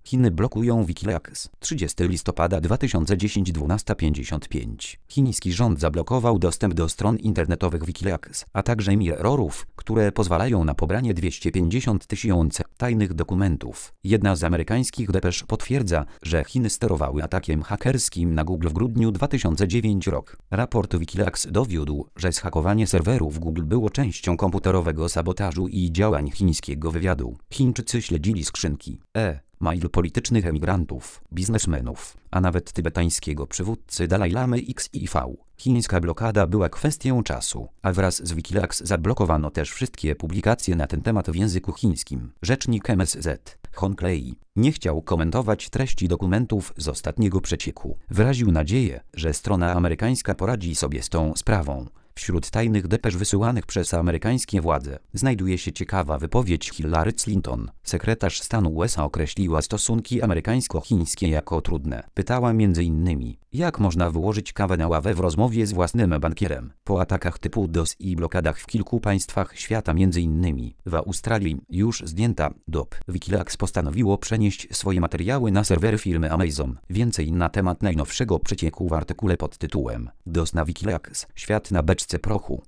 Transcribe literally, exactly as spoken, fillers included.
Chiny blokują Wikileaks. trzydziestego listopada dwa tysiące dziesiątego dwunasta pięćdziesiąt pięć. Chiński rząd zablokował dostęp do stron internetowych Wikileaks, a także mirrorów, które pozwalają na pobranie dwieście pięćdziesiąt tysięcy tajnych dokumentów. Jedna z amerykańskich depesz potwierdza, że Chiny sterowały atakiem hakerskim na Google w grudniu dwa tysiące dziewiątego roku. Raport Wikileaks dowiódł, że zhakowanie serwerów Google było częścią komputerowego sabotażu i działań chińskiego wywiadu. Chińczycy śledzili skrzynki e-mail politycznych emigrantów, biznesmenów, a nawet tybetańskiego przywódcy Dalaj Lamy X I V. Chińska blokada była kwestią czasu, a wraz z Wikileaks zablokowano też wszystkie publikacje na ten temat w języku chińskim. Rzecznik M S Z, Hong Lei, nie chciał komentować treści dokumentów z ostatniego przecieku. Wyraził nadzieję, że strona amerykańska poradzi sobie z tą sprawą. Wśród tajnych depesz wysyłanych przez amerykańskie władze znajduje się ciekawa wypowiedź Hillary Clinton. Sekretarz stanu U S A określiła stosunki amerykańsko-chińskie jako trudne. Pytała między innymi, jak można wyłożyć kawę na ławę w rozmowie z własnym bankierem. Po atakach typu DOS i blokadach w kilku państwach świata, między innymi w Australii, już zdjęta D O P, Wikileaks postanowiło przenieść swoje materiały na serwery firmy Amazon. Więcej na temat najnowszego przecieku w artykule pod tytułem DOS na Wikileaks. Świat na beczce prochu.